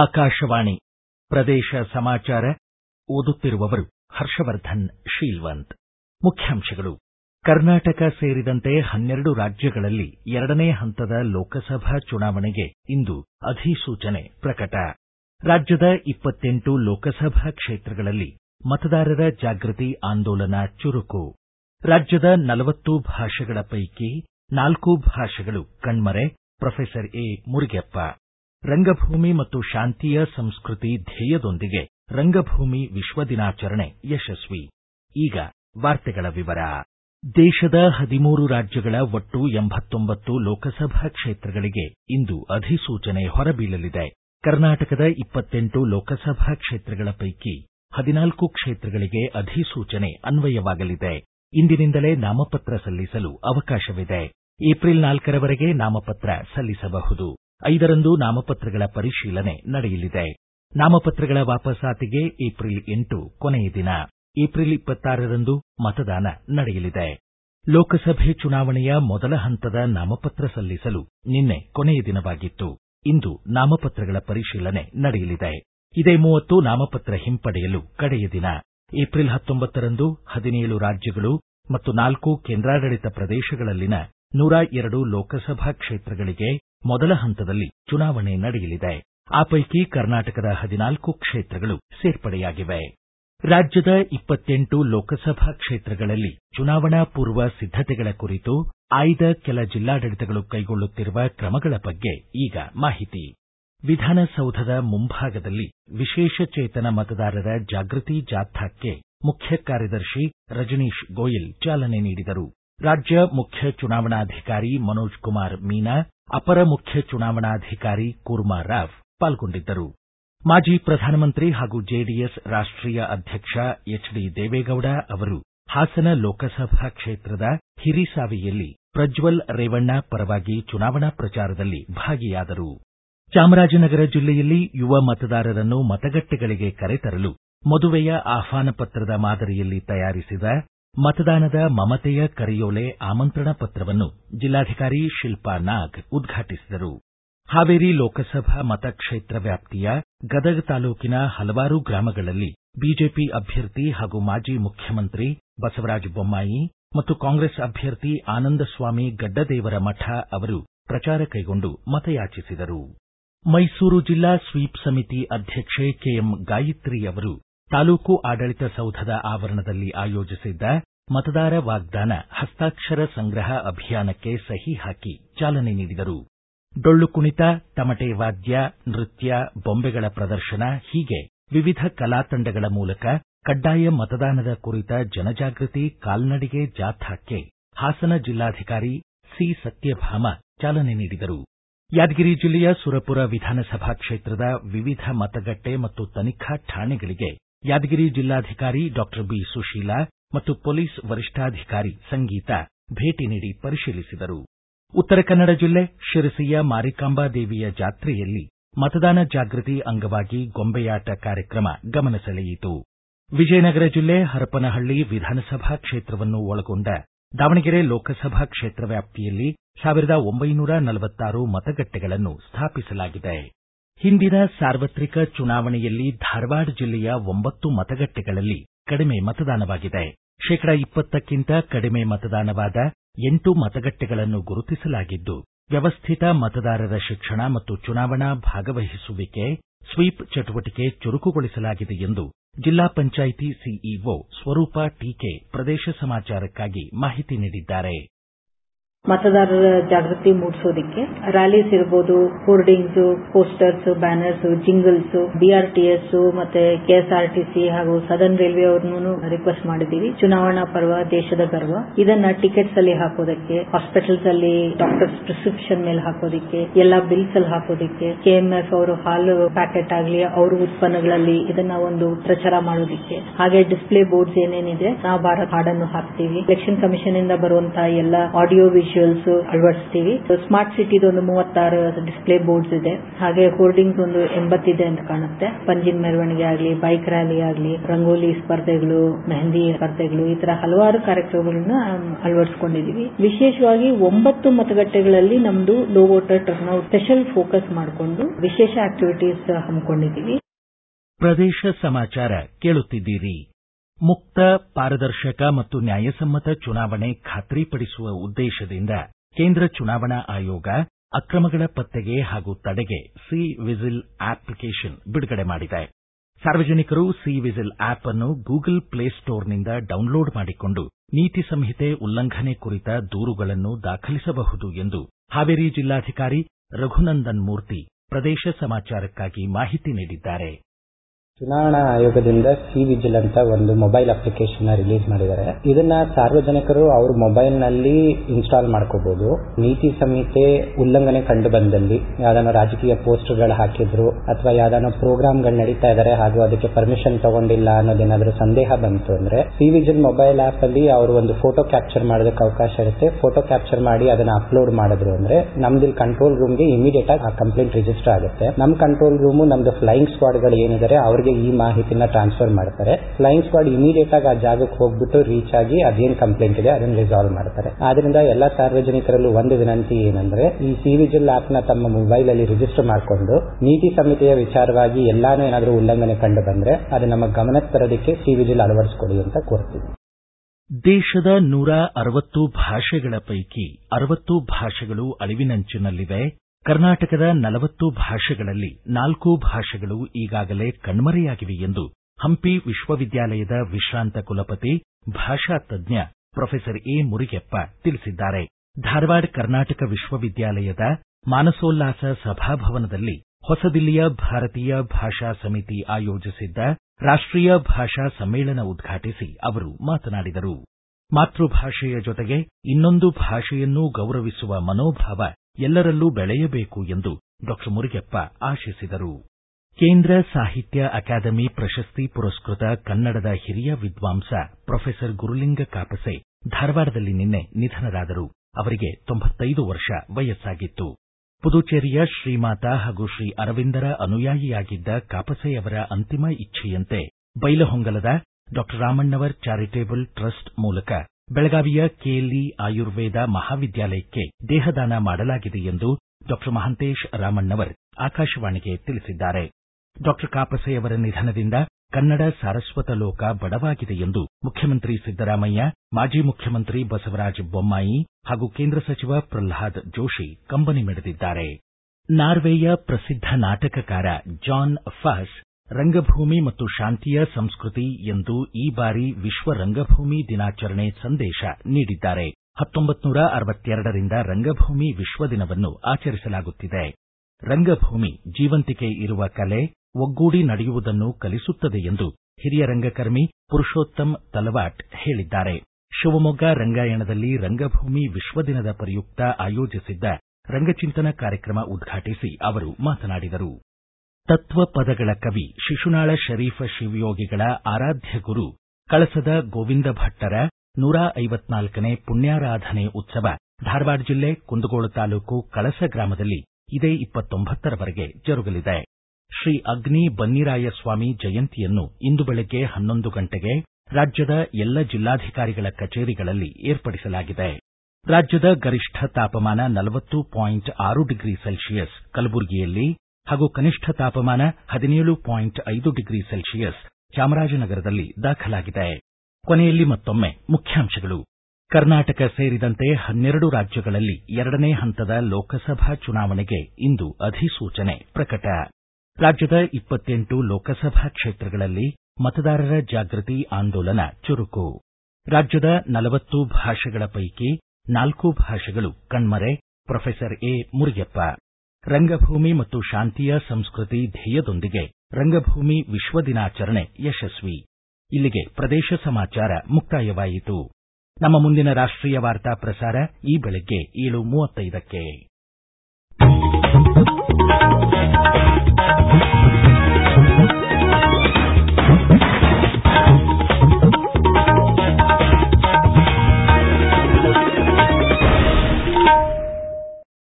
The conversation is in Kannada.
ಆಕಾಶವಾಣಿ ಪ್ರದೇಶ ಸಮಾಚಾರ ಓದುತ್ತಿರುವವರು ಹರ್ಷವರ್ಧನ್ ಶೀಲ್ವಂತ್. ಮುಖ್ಯಾಂಶಗಳು. ಕರ್ನಾಟಕ ಸೇರಿದಂತೆ 12 ರಾಜ್ಯಗಳಲ್ಲಿ 2ನೇ ಹಂತದ ಲೋಕಸಭಾ ಚುನಾವಣೆಗೆ ಇಂದು ಅಧಿಸೂಚನೆ ಪ್ರಕಟ. ರಾಜ್ಯದ 28 ಲೋಕಸಭಾ ಕ್ಷೇತ್ರಗಳಲ್ಲಿ ಮತದಾರರ ಜಾಗೃತಿ ಆಂದೋಲನ ಚುರುಕು. ರಾಜ್ಯದ 40 ಭಾಷೆಗಳ ಪೈಕಿ 4 ಭಾಷೆಗಳು ಕಣ್ಮರೆ. Professor A. ಮುರುಗಪ್ಪ. ರಂಗಭೂಮಿ ಮತ್ತು ಶಾಂತಿಯ ಸಂಸ್ಕೃತಿ ಧ್ಯೇಯದೊಂದಿಗೆ ರಂಗಭೂಮಿ ವಿಶ್ವ ದಿನಾಚರಣೆ ಯಶಸ್ವಿ. ಈಗ ವಾರ್ತೆಗಳ ವಿವರ. ದೇಶದ 13 ರಾಜ್ಯಗಳ ಒಟ್ಟು 89 ಲೋಕಸಭಾ ಕ್ಷೇತ್ರಗಳಿಗೆ ಇಂದು ಅಧಿಸೂಚನೆ ಹೊರಬೀಳಲಿದೆ. ಕರ್ನಾಟಕದ 28 ಲೋಕಸಭಾ ಕ್ಷೇತ್ರಗಳ ಪೈಕಿ 14 ಕ್ಷೇತ್ರಗಳಿಗೆ ಅಧಿಸೂಚನೆ ಅನ್ವಯವಾಗಲಿದೆ. ಇಂದಿನಿಂದಲೇ ನಾಮಪತ್ರ ಸಲ್ಲಿಸಲು ಅವಕಾಶವಿದೆ. ಏಪ್ರಿಲ್ 4ರವರೆಗೆ ನಾಮಪತ್ರ ಸಲ್ಲಿಸಬಹುದು. 5ರಂದು ನಾಮಪತ್ರಗಳ ಪರಿಶೀಲನೆ ನಡೆಯಲಿದೆ. ನಾಮಪತ್ರಗಳ ವಾಪಸಾತಿಗೆ ಏಪ್ರಿಲ್ 8 ಕೊನೆಯ ದಿನ. ಏಪ್ರಿಲ್ 26ರಂದು ಮತದಾನ ನಡೆಯಲಿದೆ. ಲೋಕಸಭೆ ಚುನಾವಣೆಯ ಮೊದಲ ಹಂತದ ನಾಮಪತ್ರ ಸಲ್ಲಿಸಲು ನಿನ್ನೆ ಕೊನೆಯ ದಿನವಾಗಿತ್ತು. ಇಂದು ನಾಮಪತ್ರಗಳ ಪರಿಶೀಲನೆ ನಡೆಯಲಿದೆ. ಇದೇ 30 ನಾಮಪತ್ರ ಹಿಂಪಡೆಯಲು ಕಡೆಯ ದಿನ. ಏಪ್ರಿಲ್ 19ರಂದು 17 ರಾಜ್ಯಗಳು ಮತ್ತು 4 ಕೇಂದ್ರಾಡಳಿತ ಪ್ರದೇಶಗಳಲ್ಲಿನ 102 ಲೋಕಸಭಾ ಕ್ಷೇತ್ರಗಳಿಗೆ ಮೊದಲ ಹಂತದಲ್ಲಿ ಚುನಾವಣೆ ನಡೆಯಲಿದೆ. ಆ ಪೈಕಿ ಕರ್ನಾಟಕದ 14 ಕ್ಷೇತ್ರಗಳು ಸೇರ್ಪಡೆಯಾಗಿವೆ. ರಾಜ್ಯದ 28 ಲೋಕಸಭಾ ಕ್ಷೇತ್ರಗಳಲ್ಲಿ ಚುನಾವಣಾ ಪೂರ್ವ ಸಿದ್ಧತೆಗಳ ಕುರಿತು ಆಯ್ದ ಕೆಲ ಜಿಲ್ಲಾಡಳಿತಗಳು ಕೈಗೊಳ್ಳುತ್ತಿರುವ ಕ್ರಮಗಳ ಬಗ್ಗೆ ಈಗ ಮಾಹಿತಿ. ವಿಧಾನಸೌಧದ ಮುಂಭಾಗದಲ್ಲಿ ವಿಶೇಷ ಚೇತನ ಮತದಾರರ ಜಾಗೃತಿ ಜಾಥಾಕ್ಕೆ ಮುಖ್ಯ ಕಾರ್ಯದರ್ಶಿ ರಜನೀಶ್ ಗೋಯಲ್ ಚಾಲನೆ ನೀಡಿದರು. ರಾಜ್ಯ ಮುಖ್ಯ ಚುನಾವಣಾಧಿಕಾರಿ ಮನೋಜ್ ಕುಮಾರ್ ಮೀನಾ, ಅಪರ ಮುಖ್ಯ ಚುನಾವಣಾಧಿಕಾರಿ ಕೂರ್ಮಾ ರಾವ್ ಪಾಲ್ಗೊಂಡಿದ್ದರು. ಮಾಜಿ ಪ್ರಧಾನಮಂತ್ರಿ ಹಾಗೂ ಜೆಡಿಎಸ್ ರಾಷ್ಟ್ರೀಯ ಅಧ್ಯಕ್ಷ ಎಚ್ ಡಿ ದೇವೇಗೌಡ ಅವರು ಹಾಸನ ಲೋಕಸಭಾ ಕ್ಷೇತ್ರದ ಹಿರಿಸಾವೆಯಲ್ಲಿ ಪ್ರಜ್ವಲ್ ರೇವಣ್ಣ ಪರವಾಗಿ ಚುನಾವಣಾ ಪ್ರಚಾರದಲ್ಲಿ ಭಾಗಿಯಾದರು. ಚಾಮರಾಜನಗರ ಜಿಲ್ಲೆಯಲ್ಲಿ ಯುವ ಮತದಾರರನ್ನು ಮತಗಟ್ಟೆಗಳಿಗೆ ಕರೆತರಲು ಮದುವೆಯ ಆಹ್ವಾನ ಪತ್ರದ ಮಾದರಿಯಲ್ಲಿ ತಯಾರಿಸಿದ ಮತದಾನದ ಮಮತೆಯ ಕರೆಯೋಲೆ ಆಮಂತ್ರಣ ಪತ್ರವನ್ನು ಜಿಲ್ಲಾಧಿಕಾರಿ ಶಿಲ್ಪಾ ನಾಗ್ ಉದ್ಘಾಟಿಸಿದರು. ಹಾವೇರಿ ಲೋಕಸಭಾ ಮತಕ್ಷೇತ್ರ ವ್ಯಾಪ್ತಿಯ ಗದಗ ತಾಲೂಕಿನ ಹಲವಾರು ಗ್ರಾಮಗಳಲ್ಲಿ ಬಿಜೆಪಿ ಅಭ್ಯರ್ಥಿ ಹಾಗೂ ಮಾಜಿ ಮುಖ್ಯಮಂತ್ರಿ ಬಸವರಾಜ ಬೊಮ್ಮಾಯಿ ಮತ್ತು ಕಾಂಗ್ರೆಸ್ ಅಭ್ಯರ್ಥಿ ಆನಂದಸ್ವಾಮಿ ಗಡ್ಡದೇವರ ಮಠ ಅವರು ಪ್ರಚಾರ ಕೈಗೊಂಡು ಮತಯಾಚಿಸಿದರು. ಮೈಸೂರು ಜಿಲ್ಲಾ ಸ್ವೀಪ್ ಸಮಿತಿ ಅಧ್ಯಕ್ಷೆ ಕೆಎಂ ಗಾಯತ್ರಿ ಅವರು ತಾಲೂಕು ಆಡಳಿತ ಸೌಧದ ಆವರಣದಲ್ಲಿ ಆಯೋಜಿಸಿದ್ದ ಮತದಾರ ವಾಗ್ದಾನ ಹಸ್ತಾಕ್ಷರ ಸಂಗ್ರಹ ಅಭಿಯಾನಕ್ಕೆ ಸಹಿ ಹಾಕಿ ಚಾಲನೆ ನೀಡಿದರು. ಡೊಳ್ಳು ಕುಣಿತ, ತಮಟೆ ವಾದ್ಯ, ನೃತ್ಯ, ಬೊಂಬೆಗಳ ಪ್ರದರ್ಶನ ಹೀಗೆ ವಿವಿಧ ಕಲಾ ತಂಡಗಳ ಮೂಲಕ ಕಡ್ಡಾಯ ಮತದಾನದ ಕುರಿತ ಜನಜಾಗೃತಿ ಕಾಲ್ನಡಿಗೆ ಜಾಥಾಕ್ಕೆ ಹಾಸನ ಜಿಲ್ಲಾಧಿಕಾರಿ ಸಿ ಸತ್ಯಭಾಮ ಚಾಲನೆ ನೀಡಿದರು. ಯಾದಗಿರಿ ಜಿಲ್ಲೆಯ ಸುರಪುರ ವಿಧಾನಸಭಾ ಕ್ಷೇತ್ರದ ವಿವಿಧ ಮತಗಟ್ಟೆ ಮತ್ತು ತನಿಖಾ ಠಾಣೆಗಳಿಗೆ ಯಾದಗಿರಿ ಜಿಲ್ಲಾಧಿಕಾರಿ ಡಾಕ್ಟರ್ ಬಿ ಸುಶೀಲಾ ಮತ್ತು ಪೊಲೀಸ್ ವರಿಷ್ಠಾಧಿಕಾರಿ ಸಂಗೀತಾ ಭೇಟಿ ನೀಡಿ ಪರಿಶೀಲಿಸಿದರು. ಉತ್ತರ ಕನ್ನಡ ಜಿಲ್ಲೆ ಶಿರಸಿಯ ಮಾರಿಕಾಂಬಾ ದೇವಿಯ ಜಾತ್ರೆಯಲ್ಲಿ ಮತದಾನ ಜಾಗೃತಿ ಅಂಗವಾಗಿ ಗೊಂಬೆಯಾಟ ಕಾರ್ಯಕ್ರಮ ಗಮನ ಸೆಳೆಯಿತು. ವಿಜಯನಗರ ಜಿಲ್ಲೆ ಹರಪನಹಳ್ಳಿ ವಿಧಾನಸಭಾ ಕ್ಷೇತ್ರವನ್ನು ಒಳಗೊಂಡ ದಾವಣಗೆರೆ ಲೋಕಸಭಾ ಕ್ಷೇತ್ರ ವ್ಯಾಪ್ತಿಯಲ್ಲಿ 1946 ಮತಗಟ್ಟೆಗಳನ್ನು ಸ್ಥಾಪಿಸಲಾಗಿದೆ. ಹಿಂದಿನ ಸಾರ್ವತ್ರಿಕ ಚುನಾವಣೆಯಲ್ಲಿ ಧಾರವಾಡ ಜಿಲ್ಲೆಯ 9 ಮತಗಟ್ಟೆಗಳಲ್ಲಿ ಕಡಿಮೆ ಮತದಾನವಾಗಿದೆ. 20%ಕ್ಕಿಂತ ಕಡಿಮೆ ಮತದಾನವಾದ 8 ಮತಗಟ್ಟೆಗಳನ್ನು ಗುರುತಿಸಲಾಗಿದ್ದು, ವ್ಯವಸ್ಥಿತ ಮತದಾರರ ಶಿಕ್ಷಣ ಮತ್ತು ಚುನಾವಣಾ ಭಾಗವಹಿಸುವಿಕೆ ಸ್ವೀಪ್ ಚಟುವಟಿಕೆ ಚುರುಕುಗೊಳಿಸಲಾಗಿದೆ ಎಂದು ಜಿಲ್ಲಾ ಪಂಚಾಯಿತಿ ಸಿಇಒ ಸ್ವರೂಪ ಟೀಕೆ ಪ್ರದೇಶ ಸಮಾಚಾರಕ್ಕಾಗಿ ಮಾಹಿತಿ ನೀಡಿದ್ದಾರೆ. ಮತದಾರರ ಜಾಗೃತಿ ಮೂಡಿಸೋದಕ್ಕೆ ರ್ಯಾಲೀಸ್ ಇರಬಹುದು, hoardings, posters, banners, jingles, BRTS ಮತ್ತೆ ಕೆಎಸ್ಆರ್ಟಿಸಿ ಹಾಗೂ ಸದರ್ನ್ ರೈಲ್ವೆ ಅವ್ರನ್ನು ರಿಕ್ವೆಸ್ಟ್ ಮಾಡಿದ್ದೀವಿ. ಚುನಾವಣಾ ಪರ್ವ ದೇಶದ ಗರ್ವ, ಇದನ್ನ ಟಿಕೆಟ್ಸ್ ಅಲ್ಲಿ ಹಾಕೋದಕ್ಕೆ, ಹಾಸ್ಪಿಟಲ್ಸ್ ಅಲ್ಲಿ ಡಾಕ್ಟರ್ಸ್ ಪ್ರಿಸ್ಕ್ರಿಪ್ಷನ್ ಮೇಲೆ ಹಾಕೋದಕ್ಕೆ, ಎಲ್ಲಾ ಬಿಲ್ಸ್ ಅಲ್ಲಿ ಹಾಕೋದಕ್ಕೆ, ಕೆಎಂಎಫ್ ಅವರು ಹಾಲು ಪ್ಯಾಕೆಟ್ ಆಗಲಿ ಅವ್ರ ಉತ್ಪನ್ನಗಳಲ್ಲಿ ಇದನ್ನ ಒಂದು ಪ್ರಚಾರ ಮಾಡೋದಕ್ಕೆ, ಹಾಗೆ ಡಿಸ್ಪ್ಲೇ ಬೋರ್ಡ್ಸ್ ಏನೇನಿದೆ ನಾವು ಭಾರತ್ ಹಾಡನ್ನು ಹಾಕ್ತೀವಿ. ಎಲೆಕ್ಷನ್ ಕಮಿಷನ್ ಇಂದ ಬರುವಂತಹ ಎಲ್ಲ ಆಡಿಯೋ ವಿಜುವಲ್ ವಿಜುವಲ್ಸ್ ಅಳವಡಿಸ್ತೀವಿ. ಸ್ಮಾರ್ಟ್ ಸಿಟಿದು ಒಂದು 36 ಡಿಸ್ಪ್ಲೇ ಬೋರ್ಡ್ಸ್ ಇದೆ. ಹಾಗೆ ಹೋರ್ಡಿಂಗ್ಸ್ ಒಂದು 80 ಇದೆ ಅಂತ ಕಾಣುತ್ತೆ. ಪಂಜಿನ ಮೆರವಣಿಗೆ ಆಗಲಿ, ಬೈಕ್ ರ್ಯಾಲಿ ಆಗಲಿ, ರಂಗೋಲಿ ಸ್ಪರ್ಧೆಗಳು, ಮೆಹಂದಿ ಸ್ಪರ್ಧೆಗಳು, ಈ ತರ ಹಲವಾರು ಕಾರ್ಯಕ್ರಮಗಳನ್ನ ಅಳವಡಿಸಿಕೊಂಡಿದ್ದೀವಿ. ವಿಶೇಷವಾಗಿ 9 ಮತಗಟ್ಟೆಗಳಲ್ಲಿ ನಮ್ದು low voter turnout special focus ಮಾಡಿಕೊಂಡು ವಿಶೇಷ ಆಕ್ಟಿವಿಟೀಸ್ ಹಮ್ಮಿಕೊಂಡಿದ್ದೀವಿ. ಪ್ರದೇಶ ಸಮಾಚಾರ ಕೇಳುತ್ತಿದ್ದೀರಿ. ಮುಕ್ತ, ಪಾರದರ್ಶಕ ಮತ್ತು ನ್ಯಾಯಸಮ್ಮತ ಚುನಾವಣೆ ಖಾತ್ರಿಪಡಿಸುವ ಉದ್ದೇಶದಿಂದ ಕೇಂದ್ರ ಚುನಾವಣಾ ಆಯೋಗ ಅಕ್ರಮಗಳ ಪತ್ತೆಗೆ ಹಾಗೂ ತಡೆಗೆ ಸಿ ವಿಜಿಲ್ ಅಪ್ಲಿಕೇಶನ್ ಬಿಡುಗಡೆ ಮಾಡಿದೆ. ಸಾರ್ವಜನಿಕರು ಸಿ ವಿಜಿಲ್ ಆಪ್ ಅನ್ನು ಗೂಗಲ್ ಪ್ಲೇಸ್ಟೋರ್ನಿಂದ ಡೌನ್ಲೋಡ್ ಮಾಡಿಕೊಂಡು ನೀತಿ ಸಂಹಿತೆ ಉಲ್ಲಂಘನೆ ಕುರಿತ ದೂರುಗಳನ್ನು ದಾಖಲಿಸಬಹುದು ಎಂದು ಹಾವೇರಿ ಜಿಲ್ಲಾಧಿಕಾರಿ ರಘುನಂದನ್ ಮೂರ್ತಿ ಪ್ರದೇಶ ಸಮಾಚಾರಕ್ಕಾಗಿ ಮಾಹಿತಿ ನೀಡಿದ್ದಾರೆ. ಚುನಾವಣಾ ಆಯೋಗದಿಂದ ಸಿ ವಿಜಿಲ್ ಅಂತ ಒಂದು ಮೊಬೈಲ್ ಅಪ್ಲಿಕೇಶನ್ ರಿಲೀಸ್ ಮಾಡಿದ್ದಾರೆ. ಇದನ್ನ ಸಾರ್ವಜನಿಕರು ಅವ್ರ ಮೊಬೈಲ್ ನಲ್ಲಿ ಇನ್ಸ್ಟಾಲ್ ಮಾಡ್ಕೋಬಹುದು. ನೀತಿ ಸಂಹಿತೆ ಉಲ್ಲಂಘನೆ ಕಂಡು ಬಂದಲ್ಲಿ ಯಾವ್ದಾನ ರಾಜಕೀಯ ಪೋಸ್ಟರ್ಗಳು ಹಾಕಿದ್ರು ಅಥವಾ ಯಾವ್ದಾನ ಪ್ರೋಗ್ರಾಮ್ಗಳು ನಡೀತಾ ಇದ್ದಾರೆ ಹಾಗೂ ಅದಕ್ಕೆ ಪರ್ಮಿಷನ್ ತಗೊಂಡಿಲ್ಲ ಅನ್ನೋದೇನಾದ್ರೂ ಸಂದೇಹ ಬಂತು ಅಂದ್ರೆ ಸಿ ವಿಜಿಲ್ ಮೊಬೈಲ್ ಆಪ್ ಅಲ್ಲಿ ಅವರು ಒಂದು ಫೋಟೋ ಕ್ಯಾಪ್ಚರ್ ಮಾಡೋದಕ್ಕೆ ಅವಕಾಶ ಇರುತ್ತೆ. ಫೋಟೋ ಕ್ಯಾಪ್ಚರ್ ಮಾಡಿ ಅದನ್ನ ಅಪ್ಲೋಡ್ ಮಾಡಿದ್ರು ಅಂದ್ರೆ ನಮ್ದು ಕಂಟ್ರೋಲ್ ರೂಮ್ಗೆ ಇಮಿಡಿಯೇಟ್ ಆಗಿ ಆ ಕಂಪ್ಲೇಂಟ್ ರಿಜಿಸ್ಟರ್ ಆಗುತ್ತೆ. ನಮ್ ಕಂಟ್ರೋಲ್ ರೂಮ್ ನಮ್ದು ಫ್ಲೈಯಿಂಗ್ ಸ್ಕ್ವಾಡ್ ಗಳು ಏನಿದ್ದಾರೆ ಅವ್ರಿಗೆ ಈ ಮಾಹಿತಿನ ಟ್ರಾನ್ಸ್ಫರ್ ಮಾಡ್ತಾರೆ. ಫ್ಲೈಯಿಂಗ್ ಸ್ಕ್ವಾಡ್ ಇಮಿಡಿಯೇಟ್ ಆಗಿ ಆ ಜಾಗಕ್ಕೆ ಹೋಗ್ಬಿಟ್ಟು ರೀಚ್ ಆಗಿ ಅದೇನ್ ಕಂಪ್ಲೇಂಟ್ ಇದೆ ಅದನ್ನ ರಿಸಾಲ್ವ್ ಮಾಡ್ತಾರೆ. ಆದ್ರಿಂದ ಎಲ್ಲಾ ಸಾರ್ವಜನಿಕರಲ್ಲೂ ಒಂದು ವಿನಂತಿ ಏನಂದ್ರೆ ಈ ಸಿ ವಿಜಿಲ್ ಆಪ್ ನ ತಮ್ಮ ಮೊಬೈಲ್ ಅಲ್ಲಿ ರಿಜಿಸ್ಟರ್ ಮಾಡಿಕೊಂಡು ನೀತಿ ಸಂಹಿತೆಯ ವಿಚಾರವಾಗಿ ಎಲ್ಲಾನು ಏನಾದ್ರೂ ಉಲ್ಲಂಘನೆ ಕಂಡು ಬಂದ್ರೆ ಅದು ನಮ್ಮ ಗಮನಕ್ಕೆ ತರೋದಕ್ಕೆ ಸಿ ವಿಜಿಲ್ ಅಳವಡಿಸಿಕೊಡಿ ಅಂತ ಕೋರ್ತೀವಿ. ದೇಶದ 160 ಭಾಷೆಗಳ ಪೈಕಿ 60 ಭಾಷೆಗಳು ಅಳಿವಿನಂಚಿನಲ್ಲಿವೆ. ಕರ್ನಾಟಕದ 40 ಭಾಷೆಗಳಲ್ಲಿ 4 ಭಾಷೆಗಳು ಈಗಾಗಲೇ ಕಣ್ಮರೆಯಾಗಿವೆ ಎಂದು ಹಂಪಿ ವಿಶ್ವವಿದ್ಯಾಲಯದ ವಿಶ್ರಾಂತ ಕುಲಪತಿ ಭಾಷಾ ತಜ್ಞ ಪ್ರೊಫೆಸರ್ ಎ ಮುರಿಗೆಪ್ಪ ತಿಳಿಸಿದ್ದಾರೆ. ಧಾರವಾಡ ಕರ್ನಾಟಕ ವಿಶ್ವವಿದ್ಯಾಲಯದ ಮಾನಸೋಲ್ಲಾಸ ಸಭಾಭವನದಲ್ಲಿ ಹೊಸದಿಲ್ಲಿಯ ಭಾರತೀಯ ಭಾಷಾ ಸಮಿತಿ ಆಯೋಜಿಸಿದ್ದ ರಾಷ್ಟ್ರೀಯ ಭಾಷಾ ಸಮ್ಮೇಳನ ಉದ್ಘಾಟಿಸಿ ಅವರು ಮಾತನಾಡಿದರು. ಮಾತೃಭಾಷೆಯ ಜೊತೆಗೆ ಇನ್ನೊಂದು ಭಾಷೆಯನ್ನೂ ಗೌರವಿಸುವ ಮನೋಭಾವ ಎಲ್ಲರಲ್ಲೂ ಬೆಳೆಯಬೇಕು ಎಂದು ಡಾ ಮುರಿಗೆಪ್ಪ ಆಶಿಸಿದರು. ಕೇಂದ್ರ ಸಾಹಿತ್ಯ ಅಕಾಡೆಮಿ ಪ್ರಶಸ್ತಿ ಪುರಸ್ಕೃತ ಕನ್ನಡದ ಹಿರಿಯ ವಿದ್ವಾಂಸ ಪ್ರೊಫೆಸರ್ ಗುರುಲಿಂಗ ಕಾಪಸೆ ಧಾರವಾಡದಲ್ಲಿ ನಿನ್ನೆ ನಿಧನರಾದರು. ಅವರಿಗೆ 95 ವರ್ಷ ವಯಸ್ಸಾಗಿತ್ತು. ಪುದುಚೇರಿಯ ಶ್ರೀಮಾತಾ ಹಾಗೂ ಶ್ರೀ ಅರವಿಂದರ ಅನುಯಾಯಿಯಾಗಿದ್ದ ಕಾಪಸೆಯವರ ಅಂತಿಮ ಇಚ್ಛೆಯಂತೆ ಬೈಲಹೊಂಗಲದ ಡಾ ರಾಮಣ್ಣವರ್ ಚಾರಿಟೇಬಲ್ ಟ್ರಸ್ಟ್ ಮೂಲಕ ಬೆಳಗಾವಿಯ ಕೆಎಲ್ಇ ಆಯುರ್ವೇದ ಮಹಾವಿದ್ಯಾಲಯಕ್ಕೆ ದೇಹದಾನ ಮಾಡಲಾಗಿದೆ ಎಂದು ಡಾ ಮಹಾಂತೇಶ್ ರಾಮಣ್ಣವರ್ ಆಕಾಶವಾಣಿಗೆ ತಿಳಿಸಿದ್ದಾರೆ. ಡಾ ಕಾಪಸೆಯವರ ನಿಧನದಿಂದ ಕನ್ನಡ ಸಾರಸ್ವತ ಲೋಕ ಬಡವಾಗಿದೆ ಎಂದು ಮುಖ್ಯಮಂತ್ರಿ ಸಿದ್ದರಾಮಯ್ಯ, ಮಾಜಿ ಮುಖ್ಯಮಂತ್ರಿ ಬಸವರಾಜ ಬೊಮ್ಮಾಯಿ ಹಾಗೂ ಕೇಂದ್ರ ಸಚಿವ ಪ್ರಲ್ಹಾದ್ ಜೋಶಿ ಕಂಬನಿ ಮಿಡಿದಿದ್ದಾರೆ. ನಾರ್ವೆಯ ಪ್ರಸಿದ್ಧ ನಾಟಕಕಾರ ಜಾನ್ ಫಾಸ್ ರಂಗಭೂಮಿ ಮತ್ತು ಶಾಂತಿಯ ಸಂಸ್ಕೃತಿ ಎಂದು ಈ ಬಾರಿ ವಿಶ್ವ ರಂಗಭೂಮಿ ದಿನಾಚರಣೆ ಸಂದೇಶ ನೀಡಿದ್ದಾರೆ. 1962ರಿಂದ ರಂಗಭೂಮಿ ವಿಶ್ವ ದಿನವನ್ನು ಆಚರಿಸಲಾಗುತ್ತಿದೆ. ರಂಗಭೂಮಿ ಜೀವಂತಿಕೆ ಇರುವ ಕಲೆ, ಒಗ್ಗೂಡಿ ನಡೆಯುವುದನ್ನು ಕಲಿಸುತ್ತದೆ ಎಂದು ಹಿರಿಯ ರಂಗಕರ್ಮಿ ಪುರುಷೋತ್ತಮ್ ತಲವಾಟ್ ಹೇಳಿದ್ದಾರೆ. ಶಿವಮೊಗ್ಗ ರಂಗಾಯಣದಲ್ಲಿ ರಂಗಭೂಮಿ ವಿಶ್ವ ದಿನದ ಪ್ರಯುಕ್ತ ಆಯೋಜಿಸಿದ್ದ ರಂಗಚಿಂತನ ಕಾರ್ಯಕ್ರಮ ಉದ್ಘಾಟಿಸಿ ಅವರು ಮಾತನಾಡಿದರು. ತತ್ವಪದಗಳ ಕವಿ ಶಿಶುನಾಳ ಶರೀಫ ಶಿವಯೋಗಿಗಳ ಆರಾಧ್ಯ ಗುರು ಕಳಸದ ಗೋವಿಂದ ಭಟ್ಟರ 154ನೇ ಪುಣ್ಯಾರಾಧನೆ ಉತ್ಸವ ಧಾರವಾಡ ಜಿಲ್ಲೆ ಕುಂದಗೋಳ ತಾಲೂಕು ಕಳಸ ಗ್ರಾಮದಲ್ಲಿ ಇದೇ 29ರವರೆಗೆ ಜರುಗಲಿದೆ. ಶ್ರೀ ಅಗ್ನಿ ಬನ್ನಿರಾಯ ಸ್ವಾಮಿ ಜಯಂತಿಯನ್ನು ಇಂದು ಬೆಳಗ್ಗೆ 11 ಗಂಟೆಗೆ ರಾಜ್ಯದ ಎಲ್ಲ ಜಿಲ್ಲಾಧಿಕಾರಿಗಳ ಕಚೇರಿಗಳಲ್ಲಿ ಏರ್ಪಡಿಸಲಾಗಿದೆ. ರಾಜ್ಯದ ಗರಿಷ್ಠ ತಾಪಮಾನ 40.6 ಡಿಗ್ರಿ ಸೆಲ್ಸಿಯಸ್ ಕಲಬುರಗಿಯಲ್ಲಿ ಹಾಗೂ ಕನಿಷ್ಠ ತಾಪಮಾನ 17.5 ಡಿಗ್ರಿ ಸೆಲ್ಸಿಯಸ್ ಚಾಮರಾಜನಗರದಲ್ಲಿ ದಾಖಲಾಗಿದೆ. ಕೊನೆಯಲ್ಲಿ ಮತ್ತೊಮ್ಮೆ ಮುಖ್ಯಾಂಶಗಳು. ಕರ್ನಾಟಕ ಸೇರಿದಂತೆ 12 ರಾಜ್ಯಗಳಲ್ಲಿ 2ನೇ ಹಂತದ ಲೋಕಸಭಾ ಚುನಾವಣೆಗೆ ಇಂದು ಅಧಿಸೂಚನೆ ಪ್ರಕಟ. ರಾಜ್ಯದ 28 ಲೋಕಸಭಾ ಕ್ಷೇತ್ರಗಳಲ್ಲಿ ಮತದಾರರ ಜಾಗೃತಿ ಆಂದೋಲನ ಚುರುಕು. ರಾಜ್ಯದ 40 ಭಾಷೆಗಳ ಪೈಕಿ 4 ಭಾಷೆಗಳು ಕಣ್ಮರೆ. Professor A Murigeppa. ರಂಗಭೂಮಿ ಮತ್ತು ಶಾಂತಿಯ ಸಂಸ್ಕೃತಿ ಧ್ಯೇಯದೊಂದಿಗೆ ರಂಗಭೂಮಿ ವಿಶ್ವ ದಿನಾಚರಣೆ ಯಶಸ್ವಿ. ಇಲ್ಲಿಗೆ ಪ್ರದೇಶ ಸಮಾಚಾರ ಮುಕ್ತಾಯವಾಯಿತು. ನಮ್ಮ ಮುಂದಿನ ರಾಷ್ಟ್ರೀಯ ವಾರ್ತಾ ಪ್ರಸಾರ ಈ ಬೆಳಗ್ಗೆ 7:35ಕ್ಕೆ.